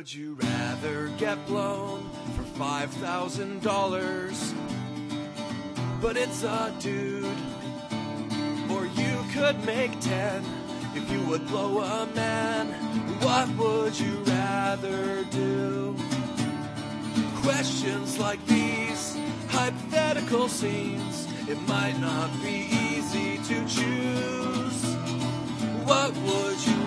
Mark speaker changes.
Speaker 1: Would you rather get blown for $5,000? But it's a dude. Or you could make 10 if you would blow a man. What would you rather do? Questions like these, hypothetical scenes, it might not be easy to choose. What would you